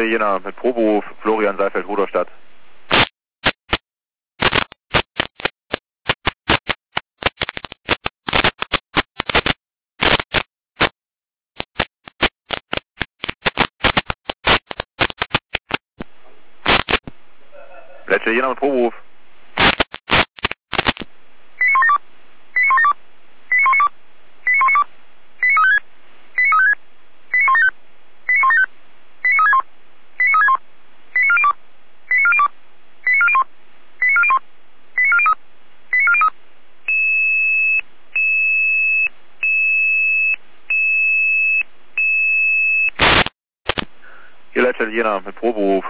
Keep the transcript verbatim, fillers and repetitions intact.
Jena mit Proberuf, Florian Seifeld, Rudolstadt. Letzte Jena mit Proberuf. Hier Letzte Jena mit Proberuf.